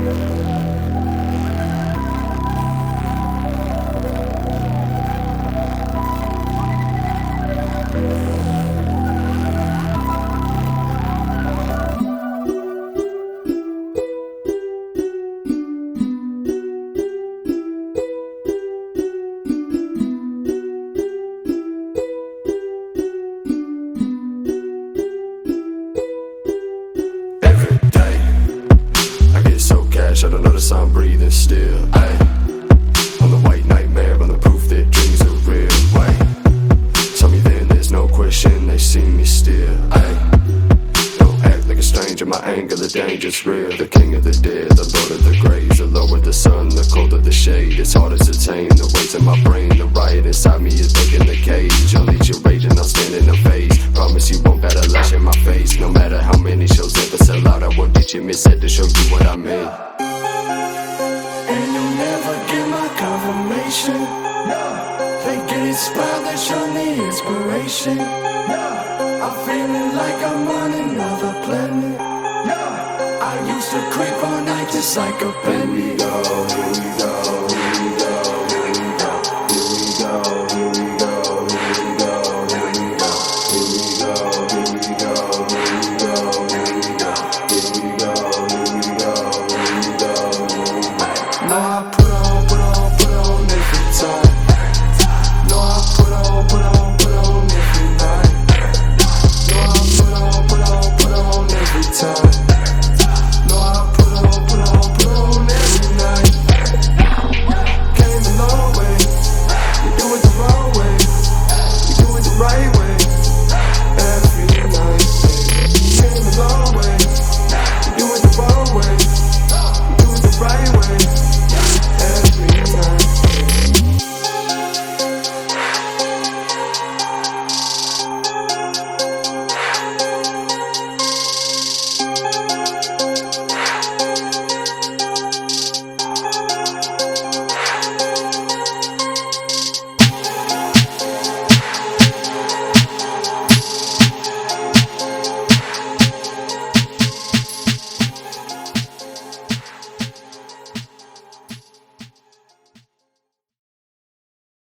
I don't notice I'm breathing still. Ay, I'm the white nightmare, I'm the proof that dreams are real. Wait, tell me then there's no question, they see me still. Ay, don't act like a stranger, my anger, the danger's real. The king of the dead, the lord of the graves. The lower the sun, the colder the shade. It's hard to tame the weight in my brain. The riot inside me is breaking the cage. I'll lead your rage and I'll stand in the face. Promise you won't battle lash in my face. No matter how many shows ever sell out, I will get you mishead to show you what I mean. And you'll never get my confirmation. They get inspired, they show me inspiration. I'm feeling like I'm on another planet. I used to creep all night just like a Bendigo.